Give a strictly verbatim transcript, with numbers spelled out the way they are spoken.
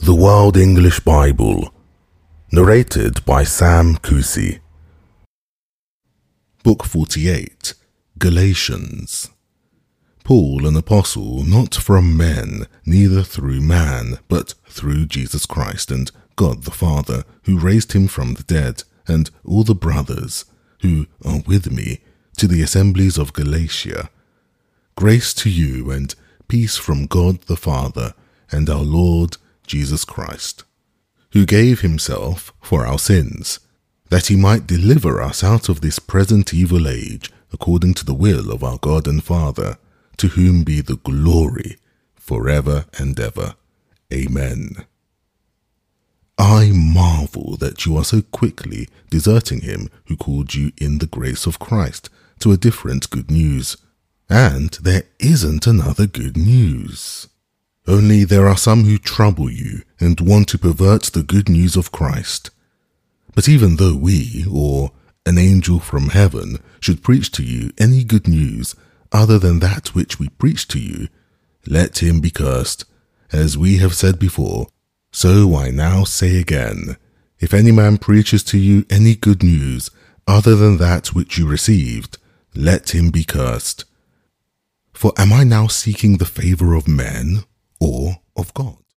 The World English Bible, narrated by Sam Kusi. Book forty-eight, Galatians. Paul, an apostle, not from men, neither through man, but through Jesus Christ and God the Father, who raised him from the dead, and all the brothers who are with me, to the assemblies of Galatia. Grace to you and peace from God the Father and our Lord Jesus Christ, who gave himself for our sins, that he might deliver us out of this present evil age, according to the will of our God and Father, to whom be the glory forever and ever. Amen. I marvel that you are so quickly deserting him who called you in the grace of Christ to a different good news. And there isn't another good news. Only there are some who trouble you and want to pervert the good news of Christ. But even though we, or an angel from heaven, should preach to you any good news other than that which we preach to you, let him be cursed. As we have said before, so I now say again, if any man preaches to you any good news other than that which you received, let him be cursed. For am I now seeking the favor of men or of God?